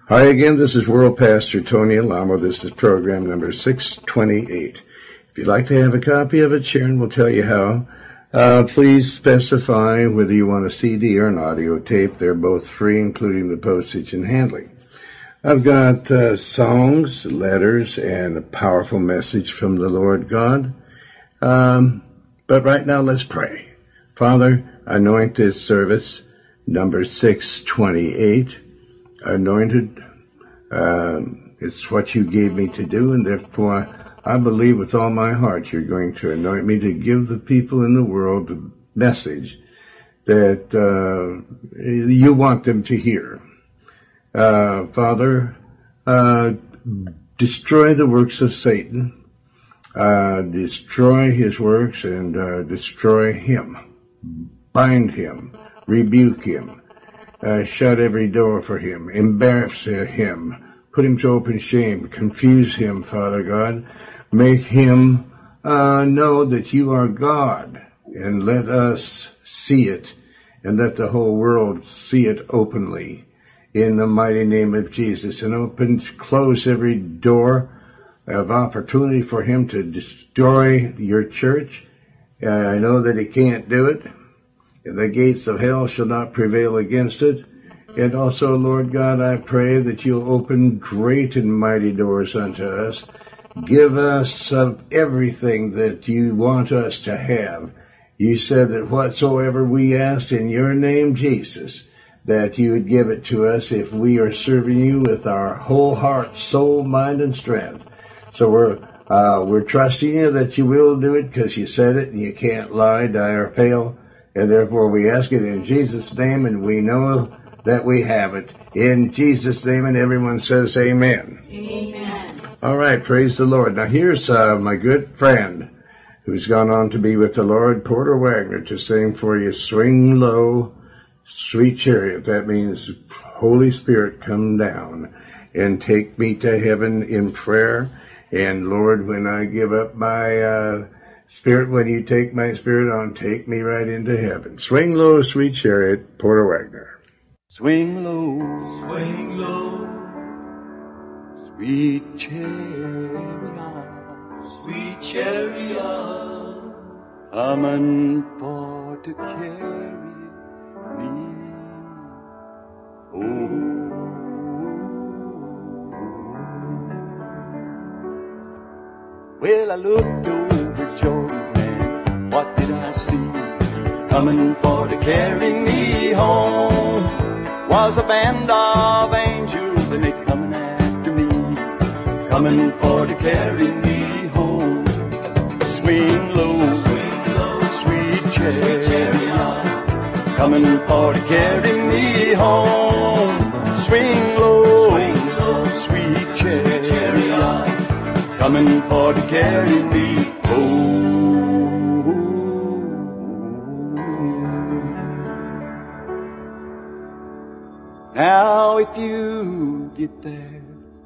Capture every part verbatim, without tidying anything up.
Hi again, this is World Pastor Tony Alamo. This is program number six twenty-eight. If you'd like to have a copy of it, Sharon will tell you how. Uh, please specify whether you want a C D or an audio tape. They're both free, including the postage and handling. I've got uh, songs, letters, and a powerful message from the Lord God. Um, but right now, let's pray. Father, anoint this service, number six twenty-eight. Anointed, um, it's what you gave me to do, and therefore I believe with all my heart you're going to anoint me to give the people in the world the message that uh, you want them to hear. Uh, Father, uh, destroy the works of Satan, uh, destroy his works, and uh, destroy him, bind him, rebuke him. Uh, shut every door for him, embarrass him, put him to open shame, confuse him, Father God. Make him uh, know that you are God, and let us see it, and let the whole world see it openly. In the mighty name of Jesus, and open, close every door of opportunity for him to destroy your church. Uh, I know that he can't do it. The gates of hell shall not prevail against it. And also, Lord God, I pray that you'll open great and mighty doors unto us. Give us of everything that you want us to have. You said that whatsoever we asked in your name, Jesus, that you would give it to us if we are serving you with our whole heart, soul, mind, and strength. So we're uh, we're trusting you that you will do it because you said it and you can't lie, die, or fail. And therefore we ask it in Jesus' name, and we know that we have it. In Jesus' name, and everyone says amen. Amen. All right, praise the Lord. Now here's uh, my good friend who's gone on to be with the Lord, Porter Wagner, to sing for you, Swing Low, Sweet Chariot. That means, Holy Spirit, come down and take me to heaven in prayer. And Lord, when I give up my... Uh, Spirit, when you take my spirit on, take me right into heaven. Swing low, sweet chariot, Porter Wagner. Swing low, swing low, sweet chariot, sweet chariot, coming for to carry me home. Well, I looked over Jordan, and what did I see? Coming for to carry me home was a band of angels, and they coming after me, coming for to carry me home. Swing low, swing low, sweet chariot, sweet chariot, coming for to carry me home. Swing low, swing low, sweet chariot, sweet chariot, coming for to carry me home. Now if you get there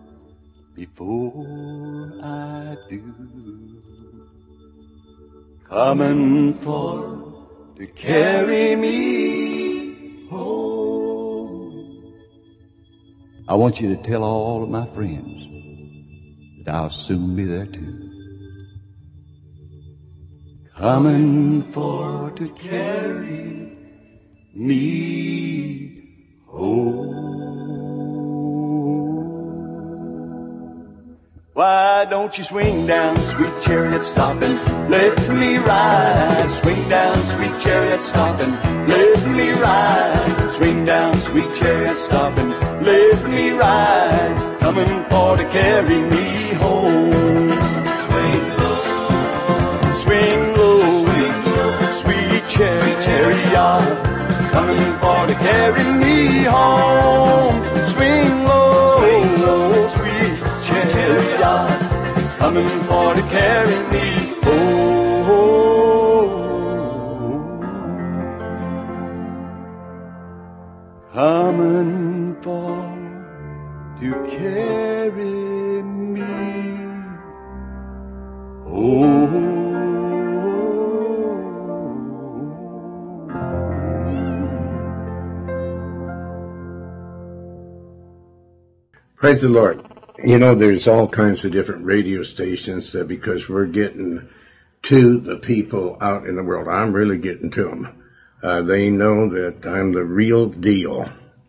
before I do, coming for to carry me home, I want you to tell all of my friends that I'll soon be there too. Coming for to carry me home. Why don't you swing down, sweet chariot, stop and let me ride? Swing down, sweet chariot, stop and let me ride. Swing down, sweet chariot, stop and let me ride. Coming for to carry me home. Swing low, swing low, swing low, sweet chariot, coming for to carry me home. Swing low, swing low, sweet chariot, coming for to carry me home. Coming for to carry me home. Praise the Lord. You know, there's all kinds of different radio stations that because we're getting to the people out in the world. I'm really getting to them. Uh, they know that I'm the real deal.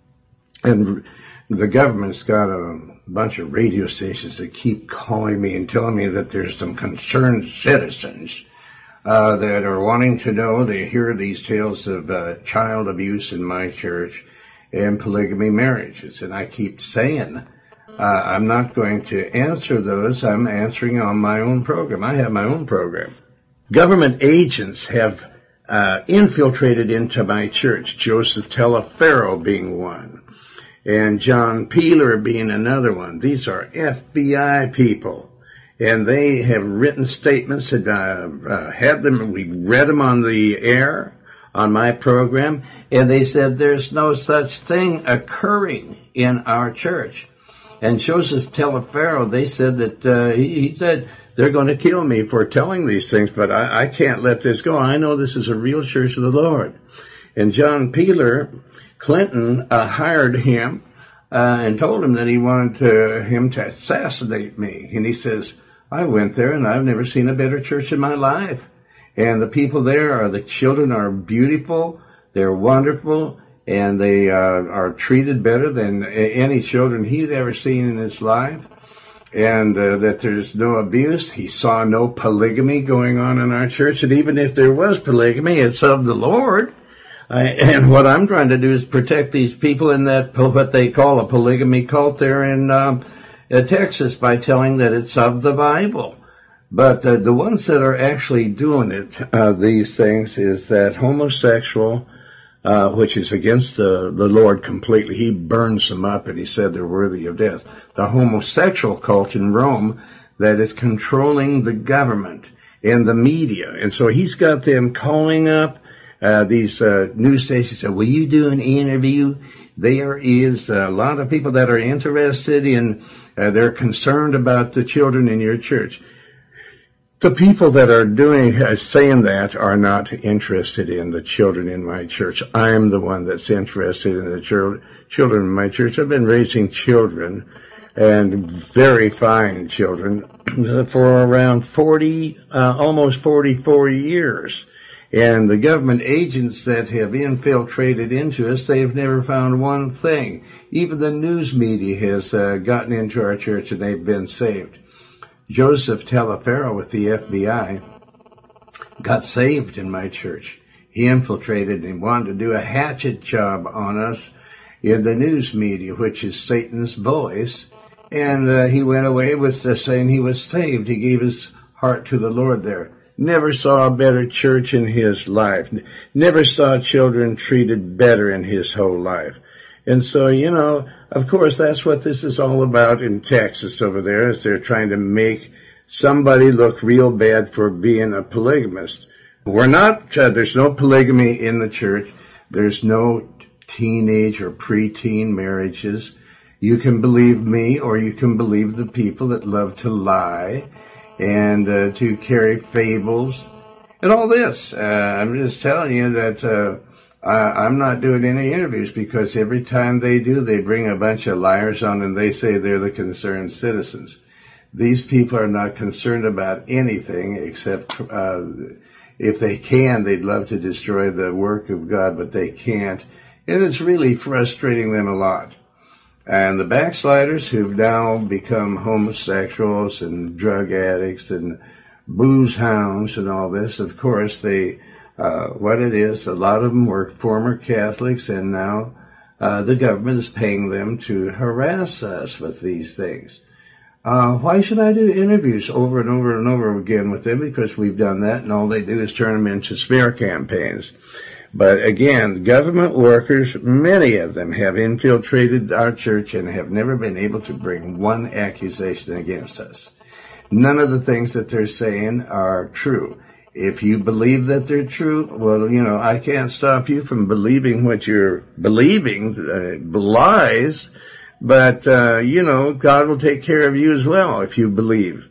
And the government's got a bunch of radio stations that keep calling me and telling me that there's some concerned citizens uh, that are wanting to know. They hear these tales of uh, child abuse in my church and polygamy marriages. And I keep saying, Uh, I'm not going to answer those. I'm answering on my own program. I have my own program. Government agents have uh, infiltrated into my church, Joseph Telefero being one, and John Peeler being another one. These are F B I people, and they have written statements and uh, uh, had them. We read them on the air on my program, and they said there's no such thing occurring in our church. And Joseph Telefero, they said that, uh, he, he said they're going to kill me for telling these things, but I, I can't let this go. I know this is a real church of the Lord. And John Peeler, Clinton, uh, hired him, uh, and told him that he wanted to, him to assassinate me. And he says, I went there and I've never seen a better church in my life. And the people there are, the children are beautiful, they're wonderful, and they uh, are treated better than any children he'd ever seen in his life, and uh, that there's no abuse. He saw no polygamy going on in our church, and even if there was polygamy, it's of the Lord. Uh, and what I'm trying to do is protect these people in that, what they call a polygamy cult there in uh, uh, Texas, by telling that it's of the Bible. But uh, the ones that are actually doing it, uh, these things, is that homosexual, Uh, which is against the, the Lord completely. He burns them up, and he said they're worthy of death. The homosexual cult in Rome that is controlling the government and the media. And so he's got them calling up uh, these uh, news stations. So, will you do an interview? There is a lot of people that are interested in, uh, they're concerned about the children in your church. The people that are doing, uh, saying that are not interested in the children in my church. I'm the one that's interested in the ch- children in my church. I've been raising children, and very fine children, for around forty, uh, almost forty-four years. And the government agents that have infiltrated into us, they've never found one thing. Even the news media has uh, gotten into our church, and they've been saved. Joseph Telefero with the F B I got saved in my church. He infiltrated and wanted to do a hatchet job on us in the news media, which is Satan's voice. And uh, he went away with uh, saying he was saved. He gave his heart to the Lord there. Never saw a better church in his life. Never saw children treated better in his whole life. And so, you know, of course, that's what this is all about in Texas over there, is they're trying to make somebody look real bad for being a polygamist. We're not, uh, there's no polygamy in the church. There's no teenage or preteen marriages. You can believe me, or you can believe the people that love to lie and uh, to carry fables and all this. Uh, I'm just telling you that uh, I, I'm not doing any interviews, because every time they do, they bring a bunch of liars on and they say they're the concerned citizens. These people are not concerned about anything except uh, if they can, they'd love to destroy the work of God, but they can't. And it's really frustrating them a lot. And the backsliders who've now become homosexuals and drug addicts and booze hounds and all this, of course, they, uh, what it is, a lot of them were former Catholics, and now uh, the government is paying them to harass us with these things. Uh, why should I do interviews over and over and over again with them? Because we've done that, and all they do is turn them into smear campaigns. But again, government workers, many of them have infiltrated our church and have never been able to bring one accusation against us. None of the things that they're saying are true. If you believe that they're true, well, you know, I can't stop you from believing what you're believing, uh, lies, but, uh, you know, God will take care of you as well if you believe.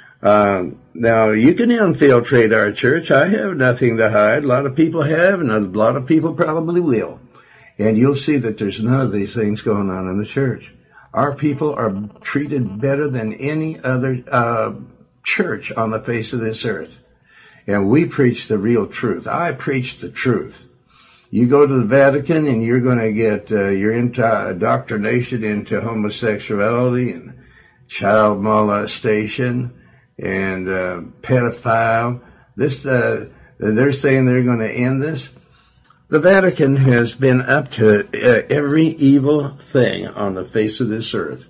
Uh, now, you can infiltrate our church. I have nothing to hide. A lot of people have, and a lot of people probably will. And you'll see that there's none of these things going on in the church. Our people are treated better than any other uh, church on the face of this earth. And we preach the real truth. I preach the truth. You go to the Vatican and you're going to get uh, your indoctrination into homosexuality and child molestation and uh, pedophile. This, uh, they're saying they're going to end this. The Vatican has been up to uh, every evil thing on the face of this earth.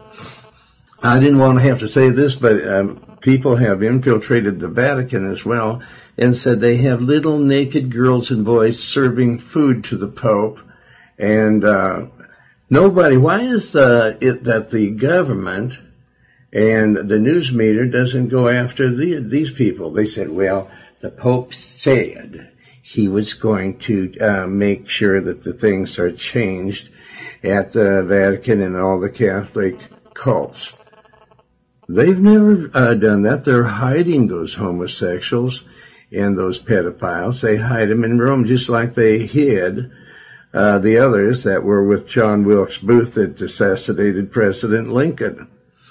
I didn't want to have to say this, but um, people have infiltrated the Vatican as well and said they have little naked girls and boys serving food to the Pope. And uh, nobody, why is uh, it that the government and the news media doesn't go after the, these people? They said, well, the Pope said he was going to uh, make sure that the things are changed at the Vatican and all the Catholic cults. They've never uh, done that. They're hiding those homosexuals and those pedophiles. They hide them in Rome just like they hid uh, the others that were with John Wilkes Booth that assassinated President Lincoln.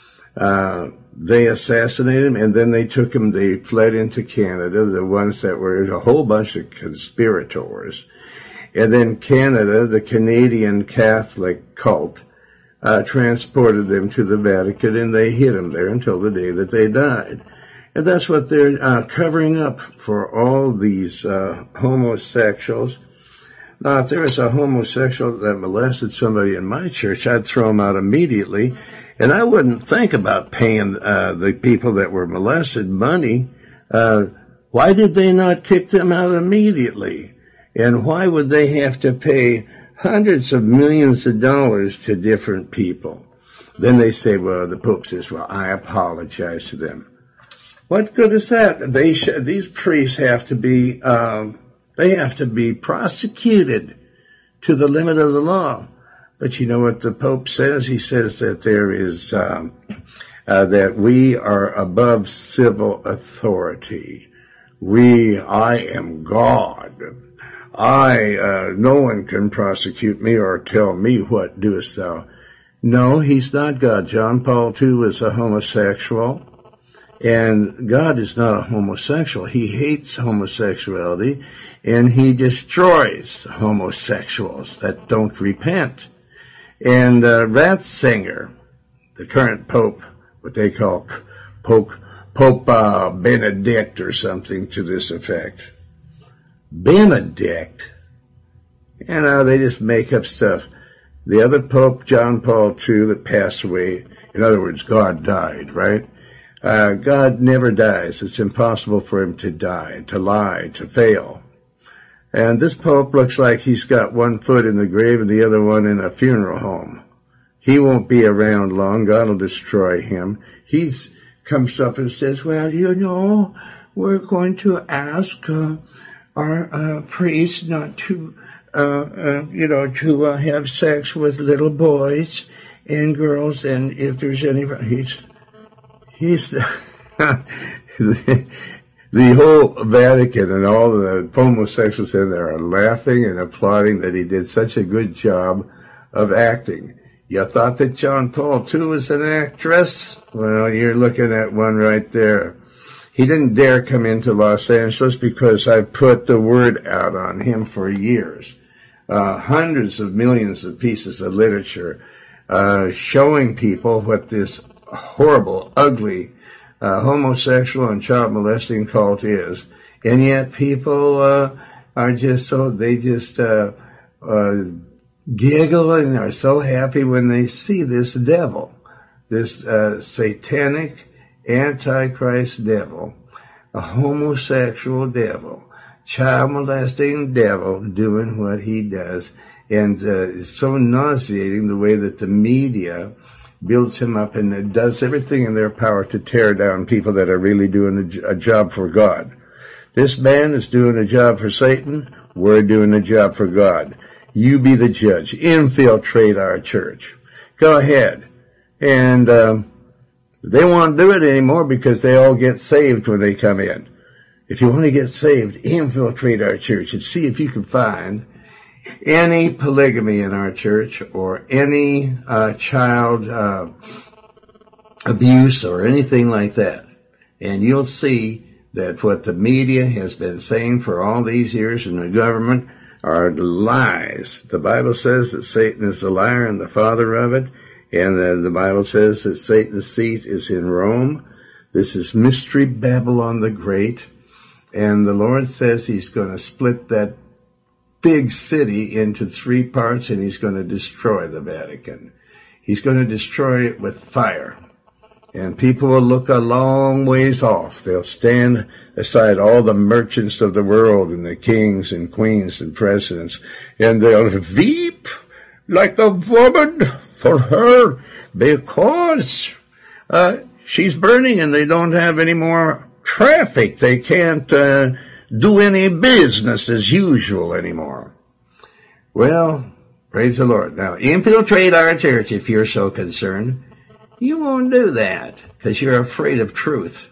Uh, they assassinated him, and then they took him, they fled into Canada, the ones that were a whole bunch of conspirators. And then Canada, the Canadian Catholic cult, uh, transported them to the Vatican, and they hid them there until the day that they died. And that's what they're uh, covering up for all these uh, homosexuals. Now, if there was a homosexual that molested somebody in my church, I'd throw him out immediately. And I wouldn't think about paying uh, the people that were molested money. Uh, why did they not kick them out immediately? And why would they have to pay hundreds of millions of dollars to different people? Then they say, well, the Pope says, well, I apologize to them. What good is that? They sh- these priests have to be, um, they have to be prosecuted to the limit of the law. But you know what the Pope says? He says that there is, um, uh, that we are above civil authority. We, I am God. I, uh, no one can prosecute me or tell me what doest thou. No, he's not God. John Paul the Second was a homosexual. And God is not a homosexual. He hates homosexuality, and he destroys homosexuals that don't repent. And uh, Ratzinger, the current Pope, what they call Pope, Pope uh, Benedict or something to this effect. Benedict? You know, they just make up stuff. The other Pope, John Paul the Second, that passed away, in other words, God died, right? Uh, God never dies. It's impossible for him to die, to lie, to fail. And this Pope looks like he's got one foot in the grave and the other one in a funeral home. He won't be around long. God will destroy him. He's comes up and says, well, you know, we're going to ask uh, our uh, priests not to, uh, uh, you know, to uh, have sex with little boys and girls. And if there's any, he's... He's the, the whole Vatican and all the homosexuals in there are laughing and applauding that he did such a good job of acting. You thought that John Paul the Second was an actress? Well, you're looking at one right there. He didn't dare come into Los Angeles because I put the word out on him for years. Uh, hundreds of millions of pieces of literature uh, showing people what this horrible, ugly, uh, homosexual and child molesting cult is. And yet people, uh, are just so, they just, uh, uh, giggle and are so happy when they see this devil, this, uh, satanic, antichrist devil, a homosexual devil, child molesting devil doing what he does. And, uh, it's so nauseating the way that the media builds him up and does everything in their power to tear down people that are really doing a, a job for God. This man is doing a job for Satan. We're doing a job for God. You be the judge. Infiltrate our church. Go ahead. And um, they won't do it anymore because they all get saved when they come in. If you want to get saved, infiltrate our church and see if you can find any polygamy in our church or any uh, child uh, abuse or anything like that. And you'll see that what the media has been saying for all these years in the government are lies. The Bible says that Satan is the liar and the father of it. And the, the Bible says that Satan's seat is in Rome. This is Mystery Babylon the Great. And the Lord says he's going to split that big city into three parts, and he's going to destroy the Vatican. He's going to destroy it with fire. And people will look a long ways off. They'll stand aside all the merchants of the world and the kings and queens and presidents, and they'll weep like a woman for her because uh, she's burning and they don't have any more traffic. They can't uh, do any business as usual anymore. Well, praise the Lord. Now, infiltrate our church if you're so concerned. You won't do that because you're afraid of truth.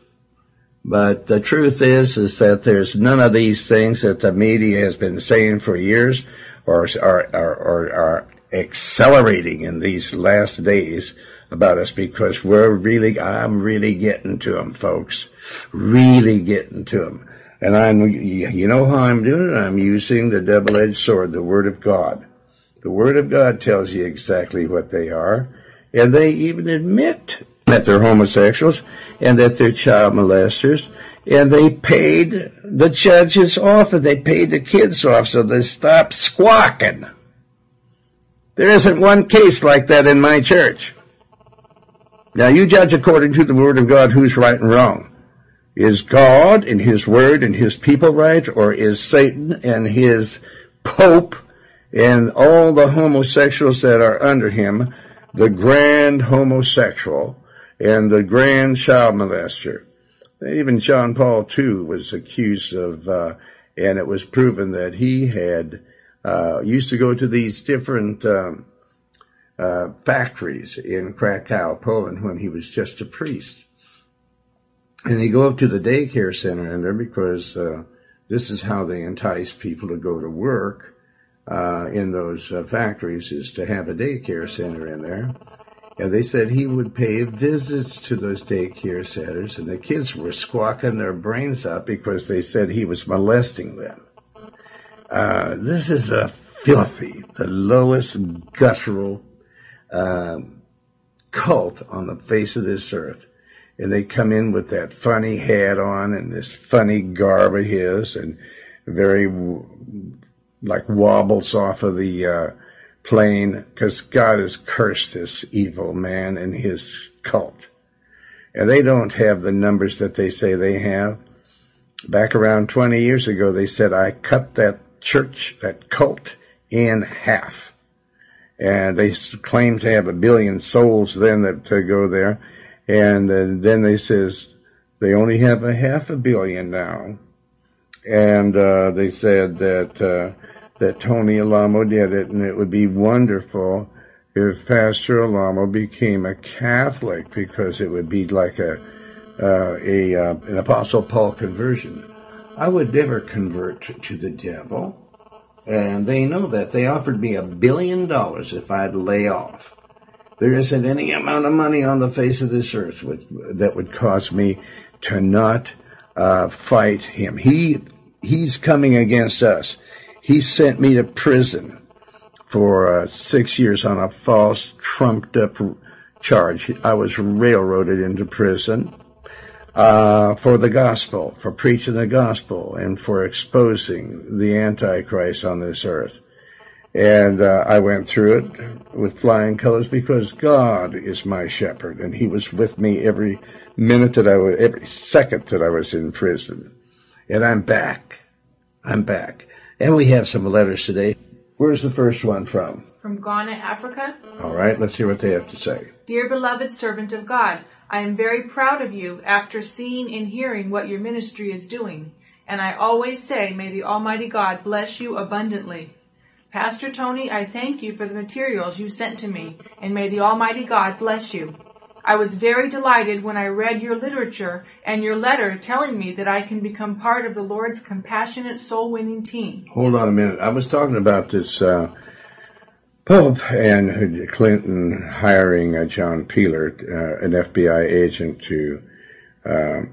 But the truth is, is that there's none of these things that the media has been saying for years or are, are, are, are accelerating in these last days about us, because we're really, I'm really getting to them, folks. Really getting to them. And I'm, you know how I'm doing it? I'm using the double-edged sword, the Word of God. The Word of God tells you exactly what they are. And they even admit that they're homosexuals and that they're child molesters. And they paid the judges off and they paid the kids off so they stopped squawking. There isn't one case like that in my church. Now you judge according to the Word of God who's right and wrong. Is God and His Word and His people right, or is Satan and his Pope and all the homosexuals that are under him the grand homosexual and the grand child molester? Even John Paul the Second was accused of, uh, and it was proven that he had uh, used to go to these different um, uh, factories in Krakow, Poland, when he was just a priest. And he'd go up to the daycare center in there because uh, this is how they entice people to go to work uh, in those uh, factories, is to have a daycare center in there. And they said he would pay visits to those daycare centers, and the kids were squawking their brains out because they said he was molesting them. Uh, this is a filthy, the lowest guttural uh, cult on the face of this earth. And they come in with that funny hat on and this funny garb of his, and very, like, wobbles off of the uh, plane, because God has cursed this evil man and his cult. And they don't have the numbers that they say they have. Back around twenty years ago, they said, I cut that church, that cult, in half. And they claimed to have a billion souls then that to go there. And uh, then they says they only have a half a billion now. And uh, they said that uh, that Tony Alamo did it, and it would be wonderful if Pastor Alamo became a Catholic, because it would be like a uh, a uh, an Apostle Paul conversion. I would never convert to the devil, and they know that. They offered me a billion dollars if I'd lay off. There isn't any amount of money on the face of this earth would, that would cause me to not uh, fight him. He he's coming against us. He sent me to prison for uh, six years on a false, trumped-up charge. I was railroaded into prison uh, for the gospel, for preaching the gospel, and for exposing the Antichrist on this earth. And uh, I went through it with flying colors because God is my shepherd, and He was with me every minute that I was, every second that I was in prison. And I'm back. I'm back. And we have some letters today. Where's the first one from? From Ghana, Africa. All right, let's hear what they have to say. Dear beloved servant of God, I am very proud of you after seeing and hearing what your ministry is doing. And I always say, may the Almighty God bless you abundantly. Pastor Tony, I thank you for the materials you sent to me, and may the Almighty God bless you. I was very delighted when I read your literature and your letter telling me that I can become part of the Lord's compassionate soul-winning team. Hold on a minute. I was talking about this uh, Pope and Clinton hiring uh, John Peeler, uh, an F B I agent, to uh,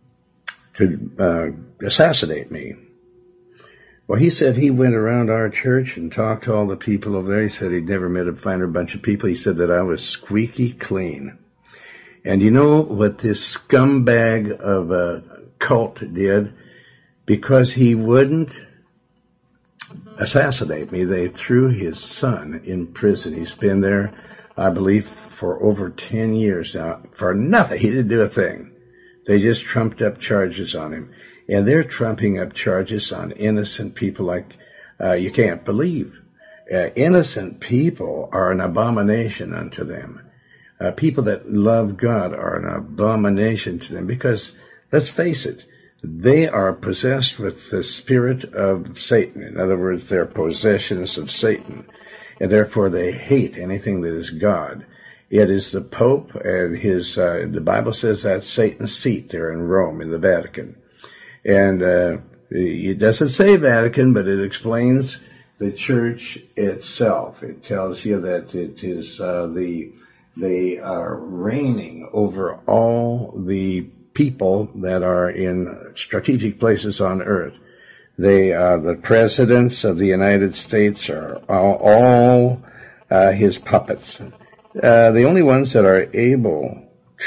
to uh, assassinate me. Well, he said he went around our church and talked to all the people over there. He said he'd never met a finer bunch of people. He said that I was squeaky clean. And you know what this scumbag of a cult did? Because he wouldn't assassinate me, they threw his son in prison. He's been there, I believe, for over ten years now, for nothing. He didn't do a thing. They just trumped up charges on him. And they're trumping up charges on innocent people like uh, you can't believe. Uh, innocent people are an abomination unto them. Uh, people that love God are an abomination to them because, let's face it, they are possessed with the spirit of Satan. In other words, they're possessions of Satan. And therefore they hate anything that is God. It is the Pope and his, uh, the Bible says that's Satan's seat there in Rome, in the Vatican. And uh, it doesn't say Vatican, but it explains the church itself. It tells you that it is uh, the they are reigning over all the people that are in strategic places on earth. They uh, the presidents of the United States are all, all uh, his puppets. Uh, the only ones that are able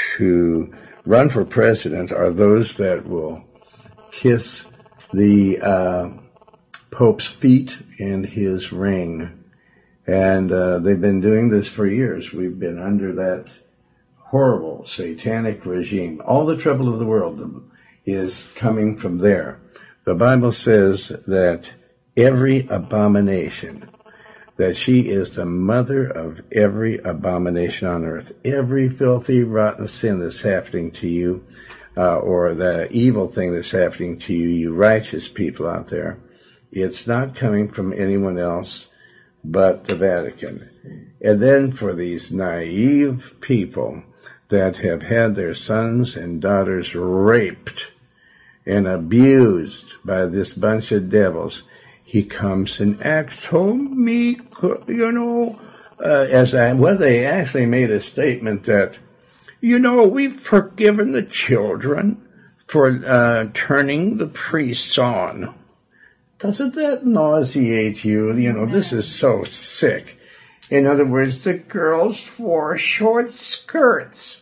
to run for president are those that will kiss the uh, Pope's feet in his ring. And uh, they've been doing this for years. We've been under that horrible satanic regime. All the trouble of the world is coming from there. The Bible says that every abomination, that she is the mother of every abomination on earth. Every filthy, rotten sin that's happening to you, Uh, or the evil thing that's happening to you, you righteous people out there, it's not coming from anyone else but the Vatican. And then for these naive people that have had their sons and daughters raped and abused by this bunch of devils, he comes and acts so meek, you know, uh, as I, well, they actually made a statement that, you know, we've forgiven the children for uh, turning the priests on. Doesn't that nauseate you? You know, this is so sick. In other words, the girls wore short skirts.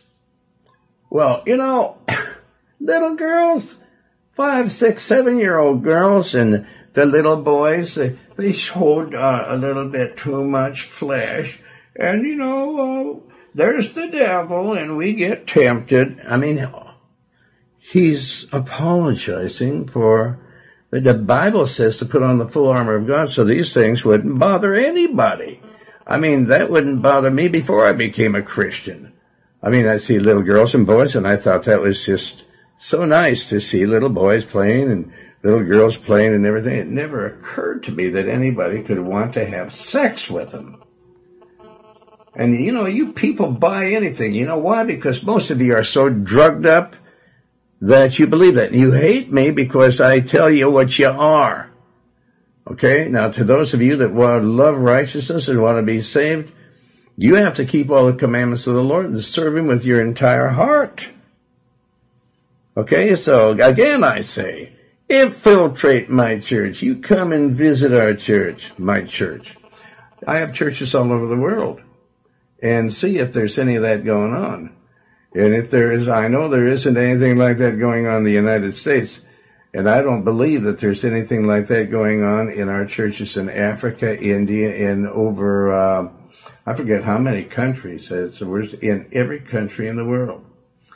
Well, you know, little girls, five, six, seven-year-old girls, and the little boys, they, they showed uh, a little bit too much flesh. And, you know, uh, there's the devil, and we get tempted. I mean, he's apologizing for, the Bible says to put on the full armor of God so these things wouldn't bother anybody. I mean, that wouldn't bother me before I became a Christian. I mean, I see little girls and boys, and I thought that was just so nice to see little boys playing and little girls playing and everything. It never occurred to me that anybody could want to have sex with them. And, you know, you people buy anything. You know why? Because most of you are so drugged up that you believe that. You hate me because I tell you what you are. Okay? Now, to those of you that want to love righteousness and want to be saved, you have to keep all the commandments of the Lord and serve Him with your entire heart. Okay? So, again, I say, infiltrate my church. You come and visit our church, my church. I have churches all over the world. And see if there's any of that going on. And if there is, I know there isn't anything like that going on in the United States. And I don't believe that there's anything like that going on in our churches in Africa, India, and over, uh, I forget how many countries. It's in every country in the world.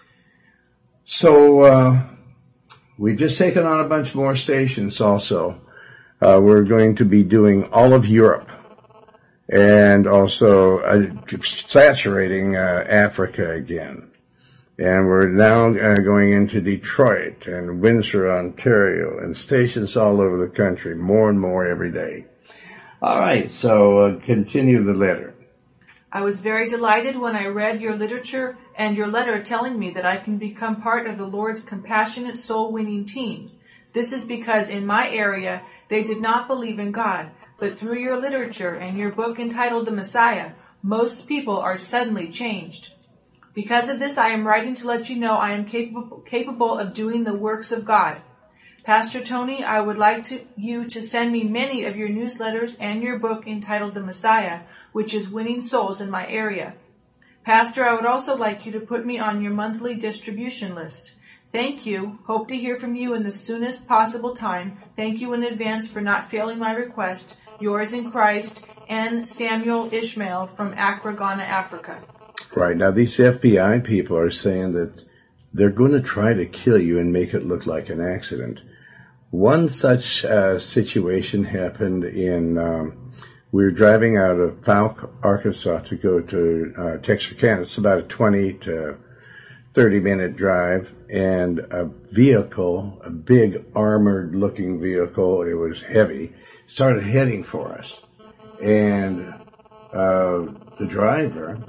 So, uh, we've just taken on a bunch more stations also. Uh, we're going to be doing all of Europe. And also uh, saturating uh, Africa again. And we're now uh, going into Detroit and Windsor, Ontario, and stations all over the country, more and more every day. All right, so uh, continue the letter. I was very delighted when I read your literature and your letter telling me that I can become part of the Lord's compassionate soul-winning team. This is because in my area they did not believe in God, but through your literature and your book entitled The Messiah, most people are suddenly changed. Because of this, I am writing to let you know I am capable, capable of doing the works of God. Pastor Tony, I would like to, you to send me many of your newsletters and your book entitled The Messiah, which is winning souls in my area. Pastor, I would also like you to put me on your monthly distribution list. Thank you. Hope to hear from you in the soonest possible time. Thank you in advance for not failing my request. Yours in Christ, N. Samuel Ishmael from Accra, Ghana, Africa. Right. Now, these F B I people are saying that they're going to try to kill you and make it look like an accident. One such uh, situation happened in, um, we were driving out of Fouke, Arkansas to go to uh, Texarkana. It's about a twenty to thirty minute drive, and a vehicle, a big armored looking vehicle, it was heavy, started heading for us. And uh, the driver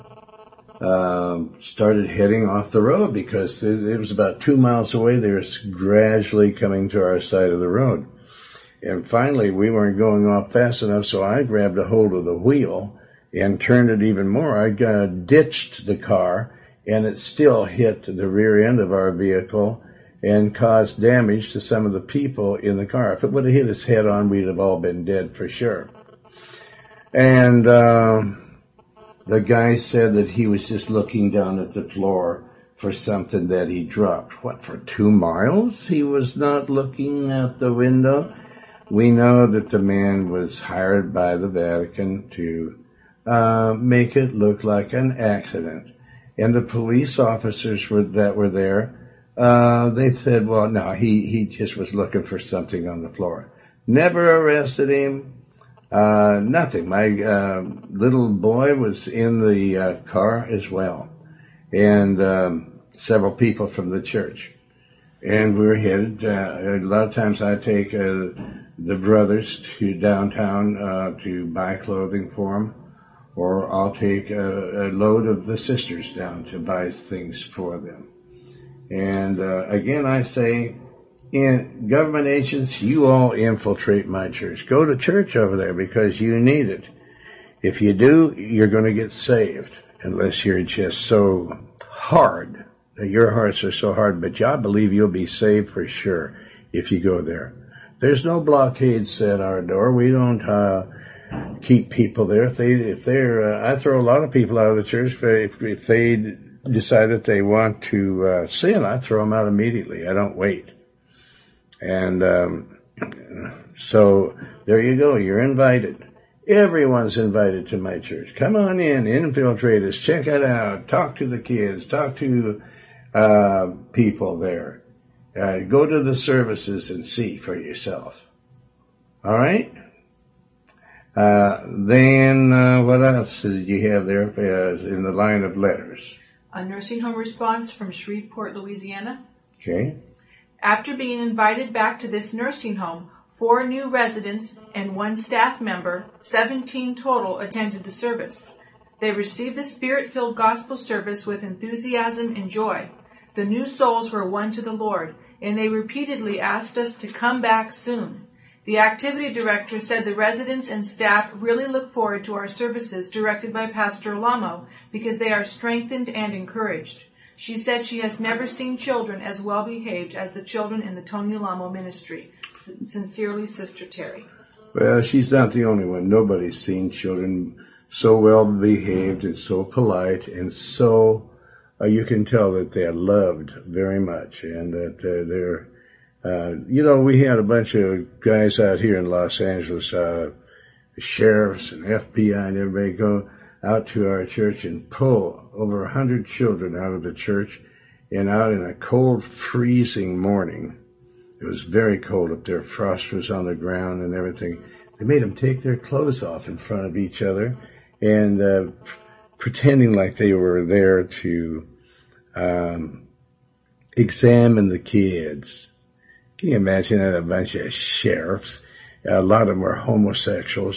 Um, started heading off the road because it, it was about two miles away. They were gradually coming to our side of the road. And finally, we weren't going off fast enough, so I grabbed a hold of the wheel and turned it even more. I uh, ditched the car, and it still hit the rear end of our vehicle and caused damage to some of the people in the car. If it would have hit us head on, we'd have all been dead for sure. And uh, the guy said that he was just looking down at the floor for something that he dropped. What, for two miles he was not looking out the window? We know that the man was hired by the Vatican to uh, make it look like an accident. And the police officers were, that were there, uh, they said, well, no, he, he just was looking for something on the floor. Never arrested him. Uh, nothing. My uh, little boy was in the uh, car as well, and um, several people from the church. And we were headed, uh, a lot of times I take uh, the brothers to downtown uh, to buy clothing for them, or I'll take a, a load of the sisters down to buy things for them. And uh, again, I say, in government agents, you all infiltrate my church. Go to church over there because you need it. If you do, you're going to get saved, unless you're just so hard. Your hearts are so hard, but I believe you'll be saved for sure if you go there. There's no blockades at our door. We don't uh, keep people there. If they, if they're, uh, I throw a lot of people out of the church. If, if they decide that they want to uh, sin, I throw them out immediately. I don't wait. And um, so there you go. You're invited. Everyone's invited to my church. Come on in, infiltrate us, check it out, talk to the kids, talk to uh, people there. Uh, go to the services and see for yourself. All right? Uh, then uh, what else did you have there uh, in the line of letters? A nursing home response from Shreveport, Louisiana. Okay. After being invited back to this nursing home, four new residents and one staff member, seventeen total, attended the service. They received the Spirit-filled gospel service with enthusiasm and joy. The new souls were won to the Lord, and they repeatedly asked us to come back soon. The activity director said the residents and staff really look forward to our services directed by Pastor Lamo because they are strengthened and encouraged. She said she has never seen children as well behaved as the children in the Tony Lamo ministry. S- sincerely, Sister Terry. Well, she's not the only one. Nobody's seen children so well behaved and so polite and so, uh, you can tell that they're loved very much and that uh, they're, uh, you know, we had a bunch of guys out here in Los Angeles, uh, sheriffs and F B I and everybody go out to our church and pull over a hundred children out of the church and out in a cold, freezing morning. It was very cold up there. Frost was on the ground and everything. They made them take their clothes off in front of each other and uh, pretending like they were there to um, examine the kids. Can you imagine that? A bunch of sheriffs. A lot of them were homosexuals.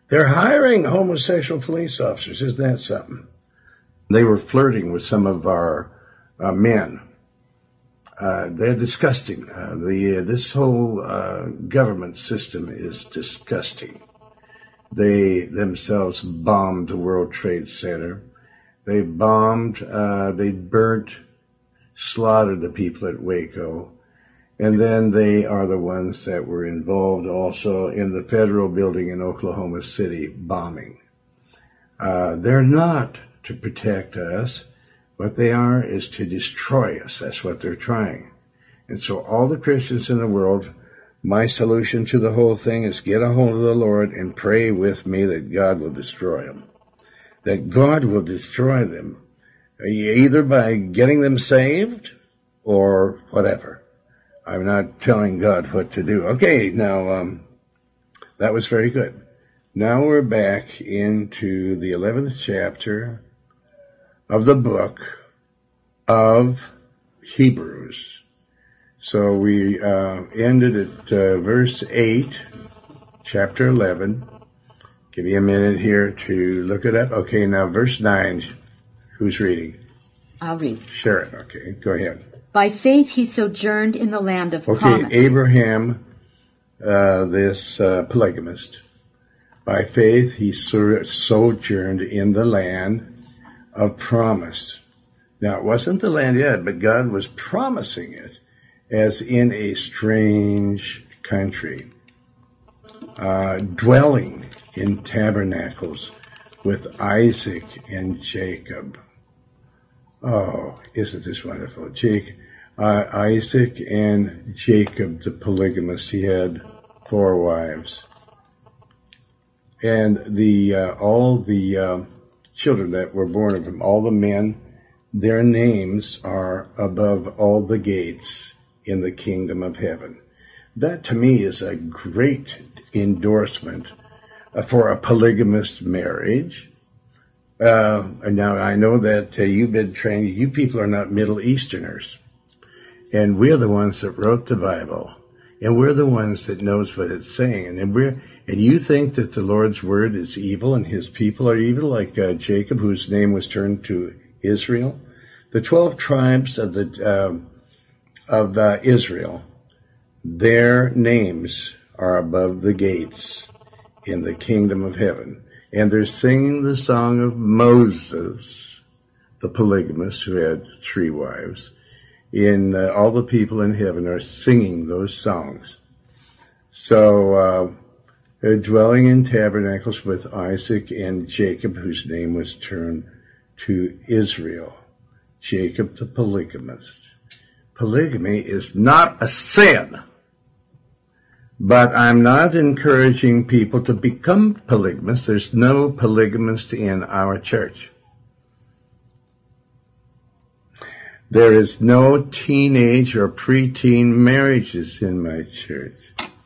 They're hiring homosexual police officers. Isn't that something? They were flirting with some of our uh, men. Uh, they're disgusting. Uh, the uh, this whole uh, government system is disgusting. They themselves bombed the World Trade Center. They bombed, uh, they burnt, slaughtered the people at Waco. And then they are the ones that were involved also in the federal building in Oklahoma City bombing. Uh, they're not to protect us. What they are is to destroy us. That's what they're trying. And so all the Christians in the world, my solution to the whole thing is get a hold of the Lord and pray with me that God will destroy them. That God will destroy them, either by getting them saved or whatever. I'm not telling God what to do. Okay, now, um, that was very good. Now we're back into the eleventh chapter of the book of Hebrews. So we uh, ended at uh, verse eight, chapter eleven. Give you a minute here to look it up. Okay, now verse nine. Who's reading? I'll read. Sharon, okay, go ahead. By faith he sojourned in the land of okay, promise. Okay, Abraham, uh, this uh, polygamist, by faith he so- sojourned in the land of promise. Now, it wasn't the land yet, but God was promising it as in a strange country, uh, dwelling in tabernacles with Isaac and Jacob. Oh, isn't this wonderful? Jake, uh, Isaac and Jacob, the polygamist, he had four wives. And the uh, all the uh, children that were born of him, all the men, their names are above all the gates in the kingdom of heaven. That to me is a great endorsement for a polygamist marriage. Uh, and now I know that uh, you've been trained, you people are not Middle Easterners. And we're the ones that wrote the Bible. And we're the ones that knows what it's saying. And we're, and you think that the Lord's word is evil and his people are evil, like uh, Jacob, whose name was turned to Israel. The twelve tribes of the uh, of uh, Israel, their names are above the gates in the kingdom of heaven. And they're singing the song of Moses, the polygamist who had three wives. In uh, all the people in heaven are singing those songs. So, uh, they're dwelling in tabernacles with Isaac and Jacob, whose name was turned to Israel. Jacob the polygamist. Polygamy is not a sin. But I'm not encouraging people to become polygamists. There's no polygamist in our church. There is no teenage or preteen marriages in my church.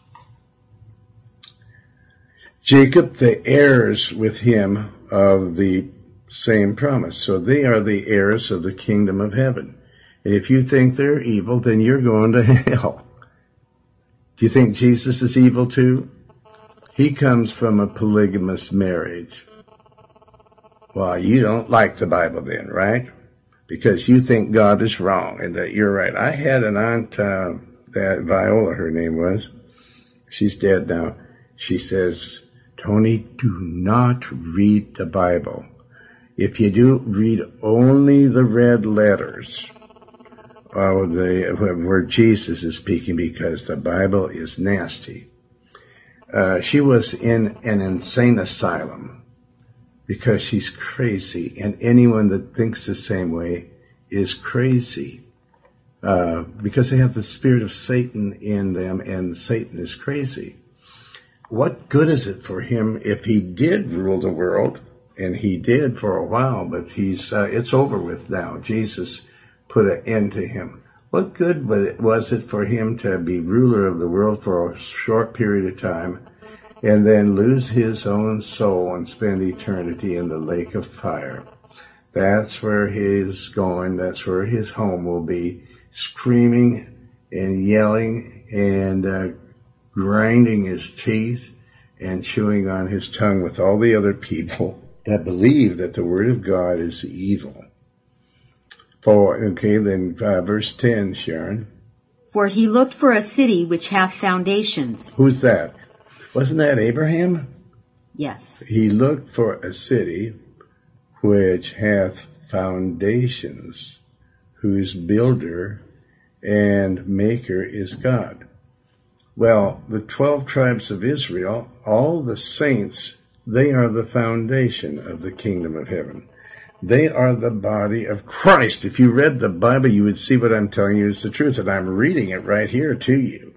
Jacob, the heirs with him of the same promise. So they are the heirs of the kingdom of heaven. And if you think they're evil, then you're going to hell. Do you think Jesus is evil too? He comes from a polygamous marriage. Well, you don't like the Bible then, right? Because you think God is wrong and that you're right. I had an aunt, uh, that Viola, her name was. She's dead now. She says, Tony, do not read the Bible. If you do, read only the red letters. Oh, the, where Jesus is speaking, because the Bible is nasty. Uh, she was in an insane asylum because she's crazy, and anyone that thinks the same way is crazy. Uh, because they have the spirit of Satan in them, and Satan is crazy. What good is it for him if he did rule the world? And he did for a while, but he's, uh, it's over with now. Jesus put an end to him. What good was it for him to be ruler of the world for a short period of time and then lose his own soul and spend eternity in the lake of fire? That's where he's going. That's where his home will be, screaming and yelling and uh, grinding his teeth and chewing on his tongue with all the other people that believe that the word of God is evil. For, okay, then uh, verse ten, Sharon. For he looked for a city which hath foundations. Who's that? Wasn't that Abraham? Yes. He looked for a city which hath foundations, whose builder and maker is God. Well, the twelve tribes of Israel, all the saints, they are the foundation of the kingdom of heaven. They are the body of Christ. If you read the Bible, you would see what I'm telling you is the truth, and I'm reading it right here to you.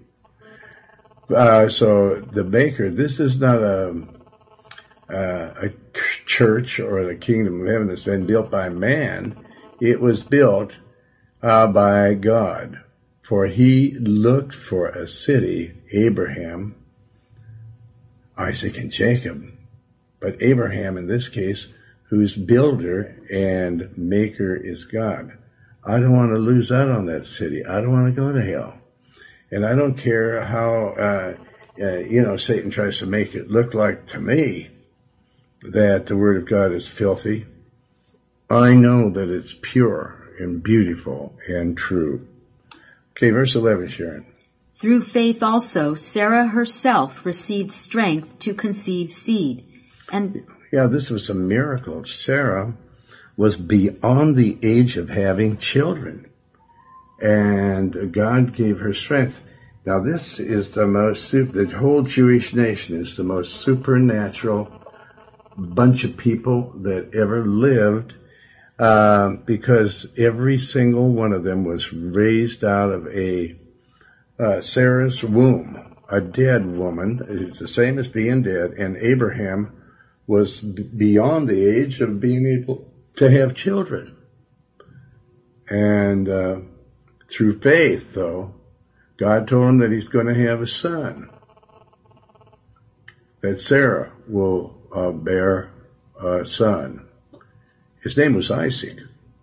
Uh, so the maker, this is not a, uh, a church or the kingdom of heaven that's been built by man. It was built uh, by God. For he looked for a city, Abraham, Isaac, and Jacob. But Abraham, in this case, whose builder and maker is God. I don't want to lose out on that city. I don't want to go to hell. And I don't care how, uh, uh, you know, Satan tries to make it look like to me that the word of God is filthy. I know that it's pure and beautiful and true. Okay, verse eleven, Sharon. Through faith also, Sarah herself received strength to conceive seed. And yeah, this was a miracle. Sarah was beyond the age of having children, and God gave her strength. Now, this is the most, the whole Jewish nation is the most supernatural bunch of people that ever lived, uh, because every single one of them was raised out of a uh, Sarah's womb, a dead woman. It's the same as being dead, and Abraham was b- beyond the age of being able to have children. And uh, through faith, though, God told him that he's going to have a son, that Sarah will uh, bear a son. His name was Isaac.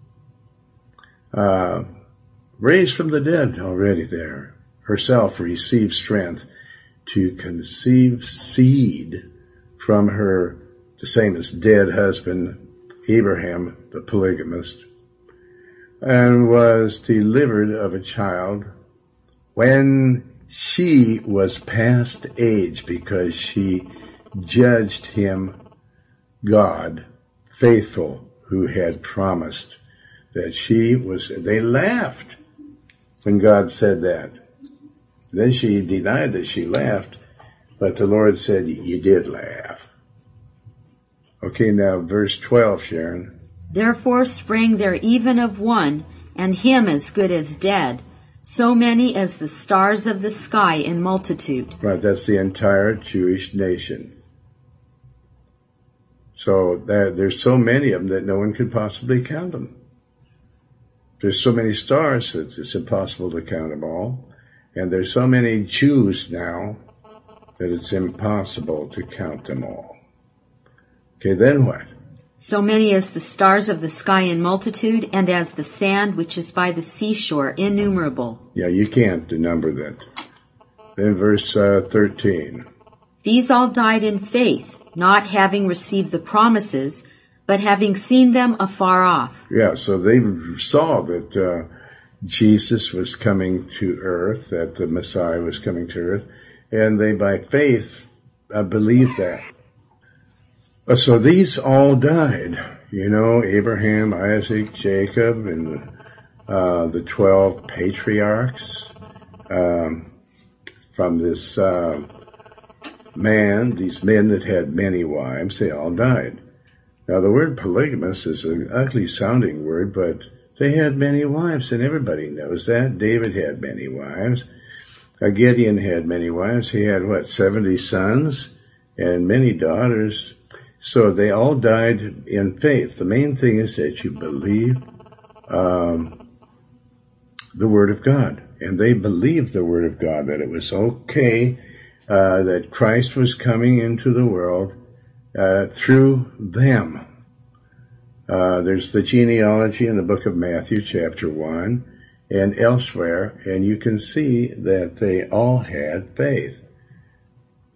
Uh, raised from the dead already there, herself received strength to conceive seed from her, the same as dead husband, Abraham, the polygamist, and was delivered of a child when she was past age, because she judged him, God, faithful, who had promised that she was. They laughed when God said that. Then she denied that she laughed, but the Lord said, you did laugh. Okay, now verse twelve, Sharon. Therefore sprang there even of one, and him as good as dead, so many as the stars of the sky in multitude. Right, that's the entire Jewish nation. So there, there's so many of them that no one could possibly count them. There's so many stars that it's impossible to count them all. And there's so many Jews now that it's impossible to count them all. Okay, then what? So many as the stars of the sky in multitude, and as the sand which is by the seashore innumerable. Yeah, you can't number that. Then verse uh, thirteen. These all died in faith, not having received the promises, but having seen them afar off. Yeah, so they saw that uh, Jesus was coming to earth, that the Messiah was coming to earth, and they by faith uh, believed that. So these all died, you know, Abraham, Isaac, Jacob, and uh, the twelve patriarchs um, from this uh, man, these men that had many wives, they all died. Now the word polygamous is an ugly sounding word, but they had many wives, and everybody knows that. David had many wives. Uh, Gideon had many wives. He had, what, seventy sons and many daughters. So they all died in faith. The main thing is that you believe um, the Word of God. And they believed the Word of God, that it was okay, uh, that Christ was coming into the world uh, through them. Uh, there's the genealogy in the book of Matthew, chapter one, and elsewhere, and you can see that they all had faith.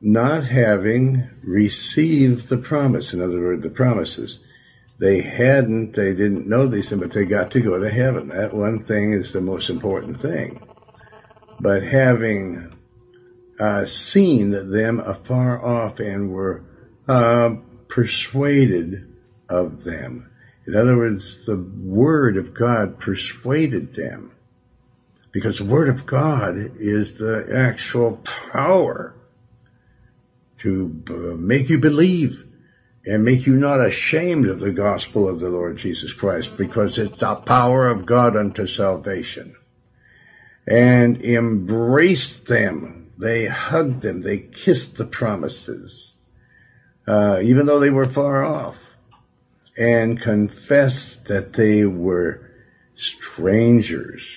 not having received the promise. In other words, the promises. They hadn't, they didn't know these things, but they got to go to heaven. That one thing is the most important thing. But having uh, seen them afar off and were uh, persuaded of them. In other words, the Word of God persuaded them. Because the Word of God is the actual power to uh, make you believe and make you not ashamed of the gospel of the Lord Jesus Christ, because it's the power of God unto salvation. And embraced them. They hugged them. They kissed the promises, uh, even though they were far off, and confessed that they were strangers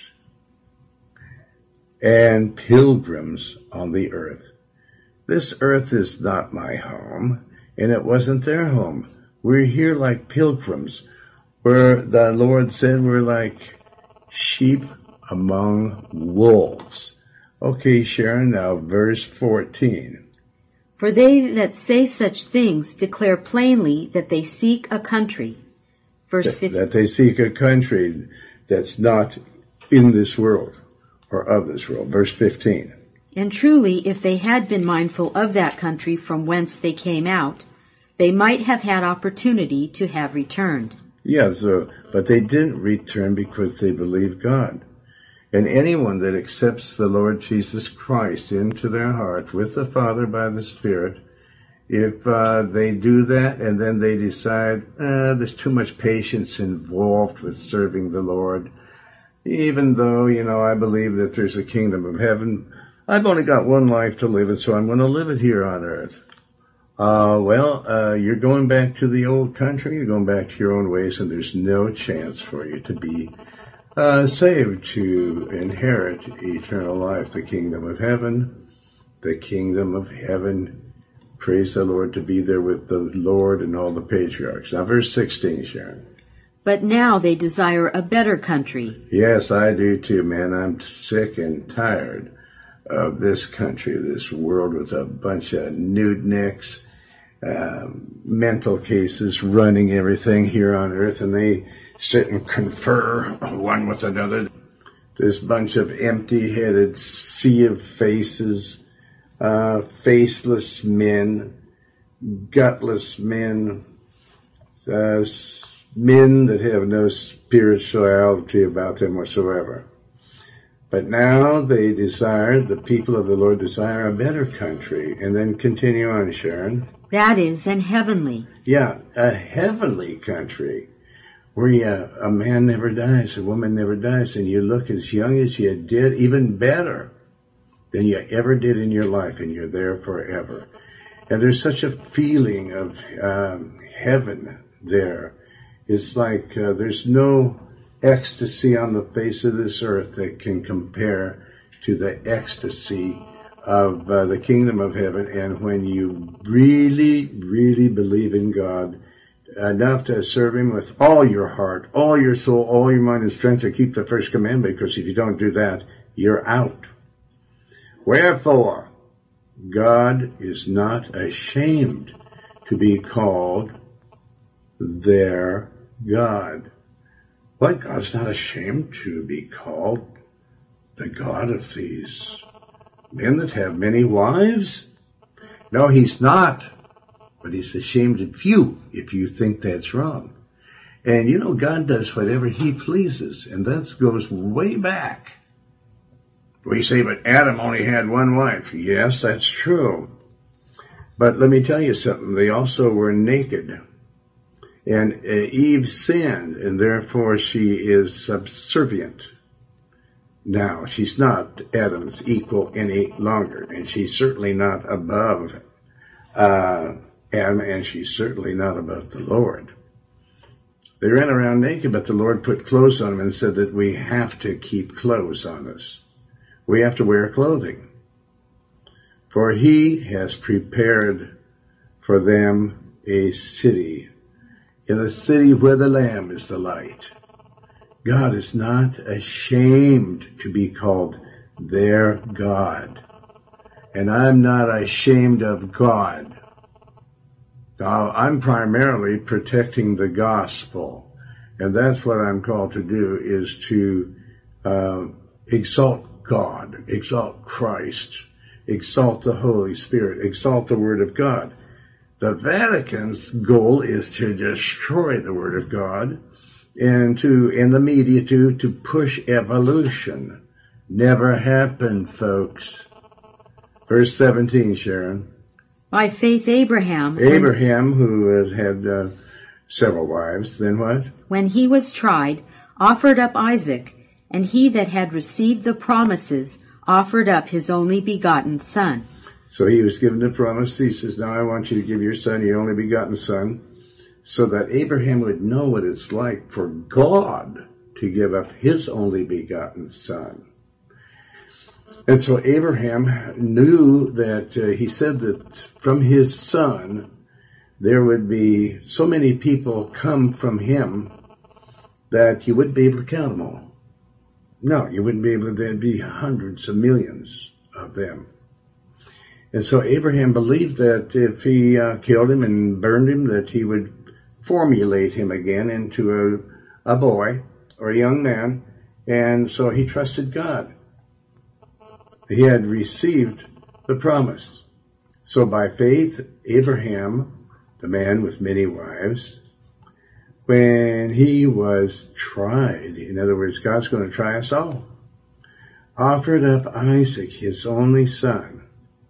and pilgrims on the earth. This earth is not my home, and it wasn't their home. We're here like pilgrims, where the Lord said we're like sheep among wolves. Okay, Sharon, now verse fourteen. For they that say such things declare plainly that they seek a country. Verse fifteen. That they seek a country that's not in this world or of this world. Verse fifteen. And truly, if they had been mindful of that country from whence they came out, they might have had opportunity to have returned. Yeah, so, but they didn't return because they believed God. And anyone that accepts the Lord Jesus Christ into their heart with the Father by the Spirit, if uh, they do that and then they decide, uh, there's too much patience involved with serving the Lord, even though, you know, I believe that there's a kingdom of heaven, I've only got one life to live, and so I'm going to live it here on earth. Uh, well, uh, you're going back to the old country, you're going back to your own ways, and there's no chance for you to be uh, saved, to inherit eternal life, the kingdom of heaven, the kingdom of heaven. Praise the Lord, to be there with the Lord and all the patriarchs. Now, verse sixteen, Sharon. But now they desire a better country. Yes, I do too, man. I'm sick and tired of this country, this world with a bunch of nudniks, uh, mental cases running everything here on earth, and they sit and confer one with another. This bunch of empty-headed sea of faces, uh, faceless men, gutless men, uh, men that have no spirituality about them whatsoever. But now they desire, the people of the Lord desire a better country. And then continue on, Sharon. That is, an heavenly. Yeah, a heavenly country where you, a man never dies, a woman never dies, and you look as young as you did, even better than you ever did in your life, and you're there forever. And there's such a feeling of um, heaven there. It's like uh, there's no ecstasy on the face of this earth that can compare to the ecstasy of uh, the kingdom of heaven. And when you really, really believe in God enough to serve Him with all your heart, all your soul, all your mind and strength, to keep the first commandment, because if you don't do that, you're out. Wherefore, God is not ashamed to be called their God. What? God's not ashamed to be called the God of these men that have many wives? No, He's not. But He's ashamed of you if you think that's wrong. And you know, God does whatever He pleases, and that goes way back. We say, but Adam only had one wife. Yes, that's true. But let me tell you something. They also were naked. And Eve sinned, and therefore she is subservient. Now, she's not Adam's equal any longer, and she's certainly not above uh, Adam, and she's certainly not above the Lord. They ran around naked, but the Lord put clothes on them and said that we have to keep clothes on us. We have to wear clothing. For He has prepared for them a city, in a city where the Lamb is the light. God is not ashamed to be called their God. and I'm not ashamed of God. Now, I'm primarily protecting the gospel, and that's what I'm called to do, is to uh, exalt God, exalt Christ, exalt the Holy Spirit, exalt the Word of God. The Vatican's goal is to destroy the Word of God, and to, and the media to, to push evolution. Never happened, folks. Verse seventeen, Sharon. By faith Abraham, Abraham, who has had uh, several wives, then what? when he was tried, offered up Isaac, and he that had received the promises offered up his only begotten son. So he was given the promise. He says, now I want you to give your son, your only begotten son, so that Abraham would know what it's like for God to give up his only begotten son. And so Abraham knew that, uh, he said that from his son, there would be so many people come from him that you wouldn't be able to count them all. No, you wouldn't be able to, there'd be hundreds of millions of them. And so Abraham believed that if he uh, killed him and burned him, that he would formulate him again into a, a boy or a young man. And so he trusted God. He had received the promise. So by faith, Abraham, the man with many wives, when he was tried, in other words, God's going to try us all, offered up Isaac, his only son.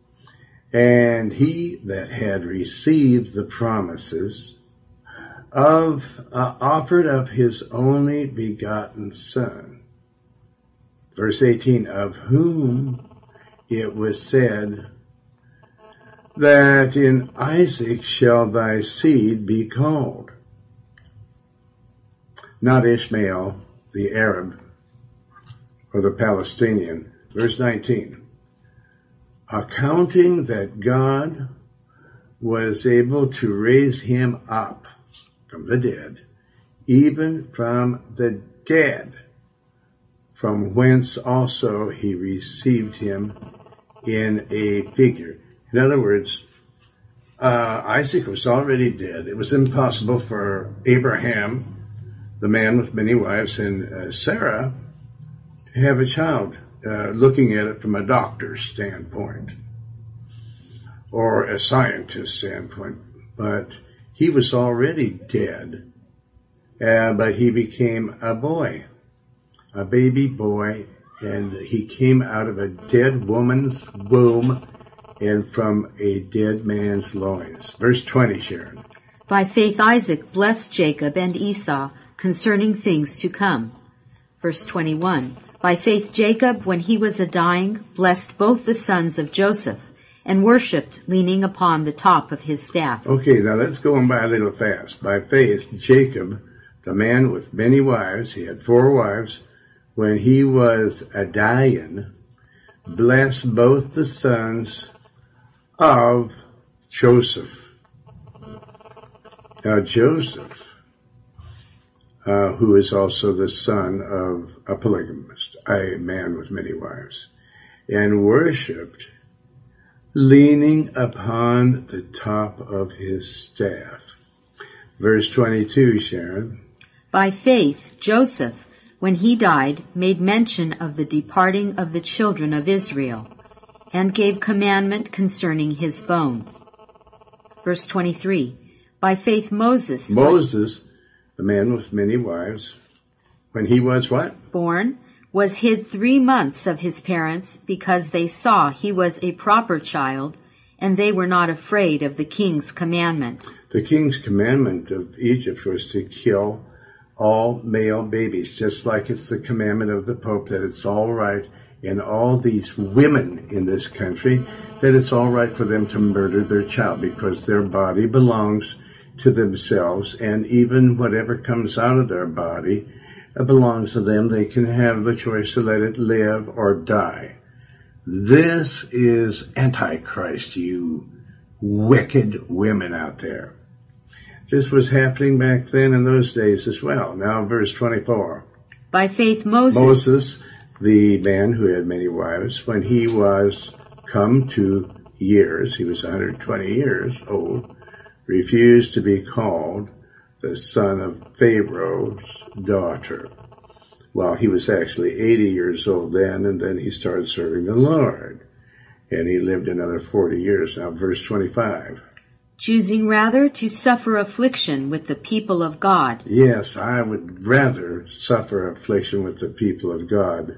And he that had received the promises of, uh, offered up his only begotten son. Verse eighteen, of whom it was said that in Isaac shall thy seed be called. Not Ishmael, the Arab, or the Palestinian. Verse nineteen. Accounting that God was able to raise him up from the dead, even from the dead, from whence also he received him in a figure. In other words, uh, Isaac was already dead. It was impossible for Abraham, the man with many wives, and uh, Sarah to have a child. Uh, looking at it from a doctor's standpoint or a scientist's standpoint, but he was already dead, uh, but he became a boy, a baby boy, and he came out of a dead woman's womb and from a dead man's loins. Verse twenty, Sharon. By faith Isaac blessed Jacob and Esau concerning things to come. Verse twenty-one. By faith Jacob, when he was a-dying, blessed both the sons of Joseph, and worshipped, leaning upon the top of his staff. Okay, now let's go on by a little fast. By faith, Jacob, the man with many wives, he had four wives, when he was a-dying, blessed both the sons of Joseph. Now Joseph, Uh, who is also the son of a polygamist, a man with many wives, and worshipped, leaning upon the top of his staff. Verse twenty-two, Sharon. By faith Joseph, when he died, made mention of the departing of the children of Israel, and gave commandment concerning his bones. Verse twenty-three. By faith Moses... Moses... the man with many wives, when he was what? Born, was hid three months of his parents, because they saw he was a proper child, and they were not afraid of the king's commandment. The king's commandment of Egypt was to kill all male babies, just like it's the commandment of the Pope that it's all right in all these women in this country, that it's all right for them to murder their child because their body belongs to themselves, and even whatever comes out of their body uh, belongs to them. They can have the choice to let it live or die. This is Antichrist, you wicked women out there. This was happening back then in those days as well. Now verse twenty-four. By faith Moses... Moses, the man who had many wives, when he was come to years, he was one hundred twenty years old, refused to be called the son of Pharaoh's daughter. Well, he was actually eighty years old then, and then he started serving the Lord. And he lived another forty years. Now, verse twenty-five. Choosing rather to suffer affliction with the people of God. Yes, I would rather suffer affliction with the people of God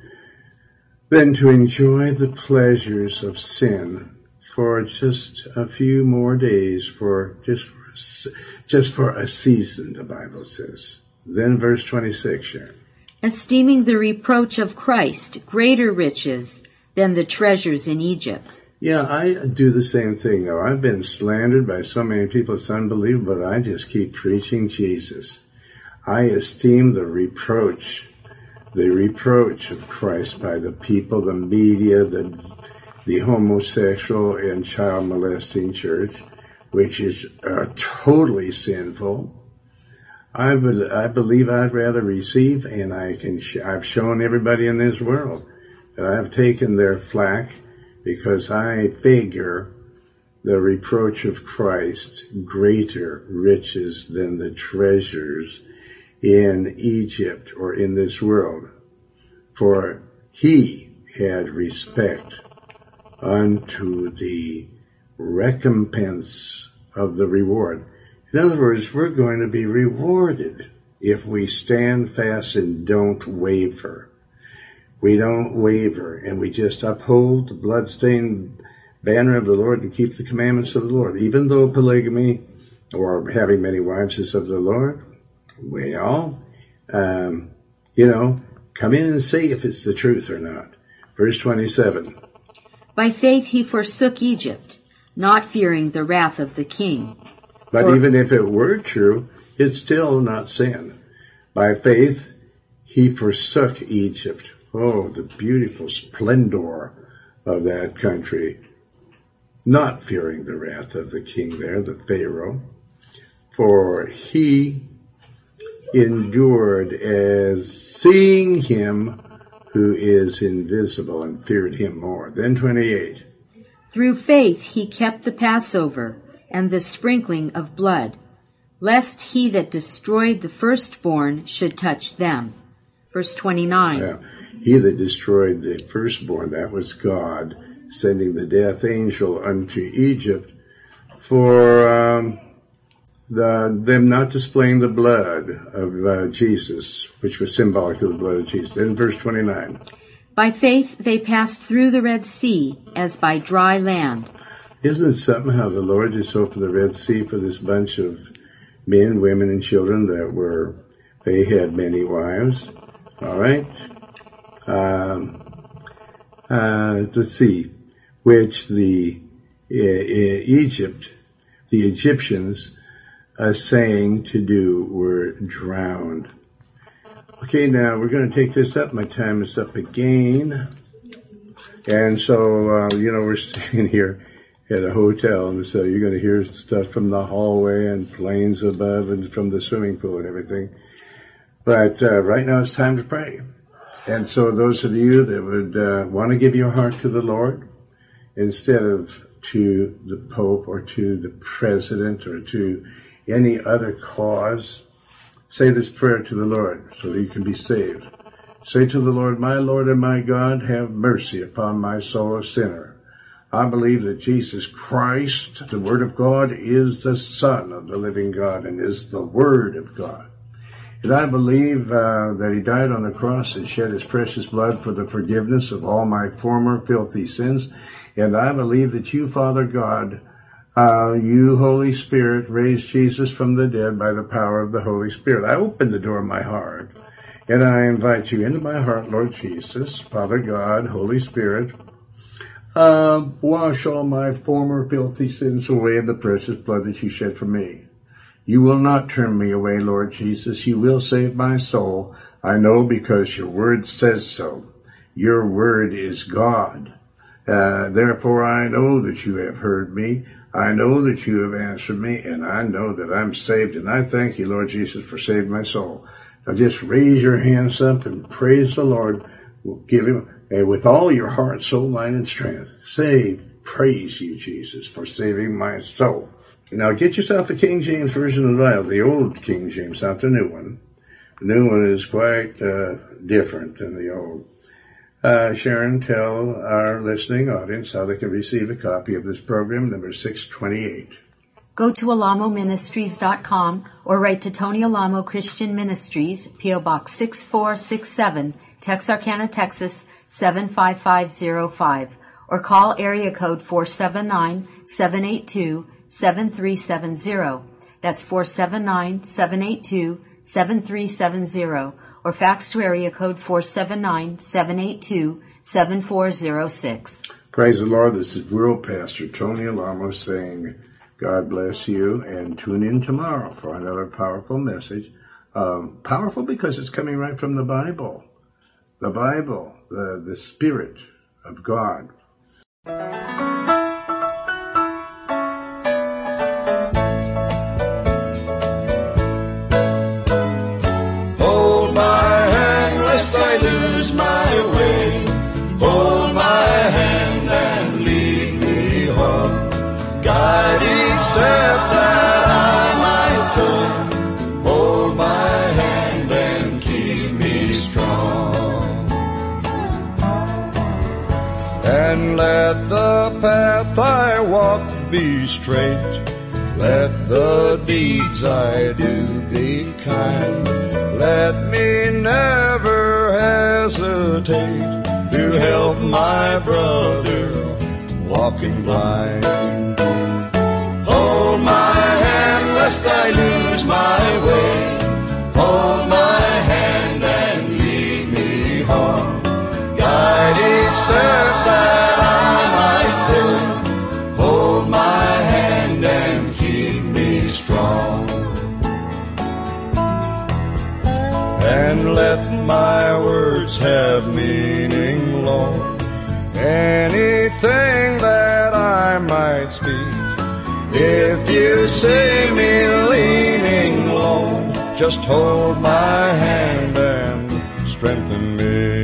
than to enjoy the pleasures of sin for just a few more days, for just, just for a season, the Bible says. Then verse twenty-six, Sharon. Esteeming the reproach of Christ greater riches than the treasures in Egypt. Yeah, I do the same thing, though. I've been slandered by so many people, it's unbelievable, but I just keep preaching Jesus. I esteem the reproach, the reproach of Christ by the people, the media, the, the homosexual and child molesting church, which is uh, totally sinful. I, be, I believe I'd rather receive, and I can sh- I've shown everybody in this world that I've taken their flack, because I figure the reproach of Christ greater riches than the treasures in Egypt or in this world. For he had respect unto the recompense of the reward. In other words, we're going to be rewarded if we stand fast and don't waver. We don't waver, and we just uphold the bloodstained banner of the Lord and keep the commandments of the Lord. Even though polygamy or having many wives is of the Lord, we all, um, you know, come in and see if it's the truth or not. Verse twenty-seven. By faith he forsook Egypt, not fearing the wrath of the king. But For, even if it were true, it's still not sin. By faith he forsook Egypt. Oh, the beautiful splendor of that country, not fearing the wrath of the king there, the Pharaoh, for he endured as seeing him who is invisible and feared him more. Then twenty-eight. Through faith he kept the Passover and the sprinkling of blood, lest he that destroyed the firstborn should touch them. Verse twenty-nine. Yeah. He that destroyed the firstborn, that was God, sending the death angel unto Egypt for um, the, them not displaying the blood of uh, Jesus, which was symbolic of the blood of Jesus. Then verse twenty-nine. By faith they passed through the Red Sea as by dry land. Isn't it something how the Lord just opened the Red Sea for this bunch of men, women, and children that were, they had many wives? All right? Um, uh, let's see, which the uh, Egypt, the Egyptians, uh, saying to do were drowned. Okay, now we're going to take this up. My time is up again. And so, uh, you know, we're staying here at a hotel, and so you're going to hear stuff from the hallway and planes above and from the swimming pool and everything. But uh, right now it's time to pray. And so those of you that would uh, want to give your heart to the Lord instead of to the Pope or to the President or to any other cause, say this prayer to the Lord so that you can be saved. Say to the Lord, my Lord and my God, have mercy upon my soul, a sinner. I believe that Jesus Christ, the Word of God, is the Son of the living God and is the Word of God. And I believe uh, that he died on the cross and shed his precious blood for the forgiveness of all my former filthy sins. And I believe that you, Father God, uh, you, Holy Spirit, raised Jesus from the dead by the power of the Holy Spirit. I open the door of my heart, and I invite you into my heart, Lord Jesus, Father God, Holy Spirit. Uh, wash all my former filthy sins away in the precious blood that you shed for me. You will not turn me away, Lord Jesus. You will save my soul. I know because your word says so. Your word is God. Uh, therefore, I know that you have heard me. I know that you have answered me, and I know that I'm saved. And I thank you, Lord Jesus, for saving my soul. Now just raise your hands up and praise the Lord. We'll give him, And with all your heart, soul, mind, and strength, say, praise you, Jesus, for saving my soul. Now get yourself a King James Version of the Bible, the old King James, not the new one. The new one is quite uh, different than the old. Uh, Sharon, tell our listening audience how they can receive a copy of this program, number six twenty-eight. Go to alamo ministries dot com or write to Tony Alamo Christian Ministries, P O Box six four six seven, Texarkana, Texas seven five five zero five, or call area code four seven nine, seven eight two, seven three seven zero. That's four seven nine, seven eight two, seven three seven zero, or fax to area code four seven nine, seven eight two, seven four zero six. Praise the Lord. This is World Pastor Tony Alamo saying, God bless you, and tune in tomorrow for another powerful message. Um, powerful because it's coming right from the Bible. The Bible, the, the Spirit of God. Hold my hand lest I lose my way. Hold my hand and lead me home. Guide each step that I might turn. Hold my hand and keep me strong. And let the path I walk be straight. Let the deeds I do be kind. Let me never hesitate to help my brother walking blind. Hold my hand lest I lose my way. Hold my hand and lead me home. Guide each step that I might take. Hold my hand and keep me strong. And let my words have meaning, Lord. Anything that I might speak. If you see me leaning low, just hold my hand and strengthen me.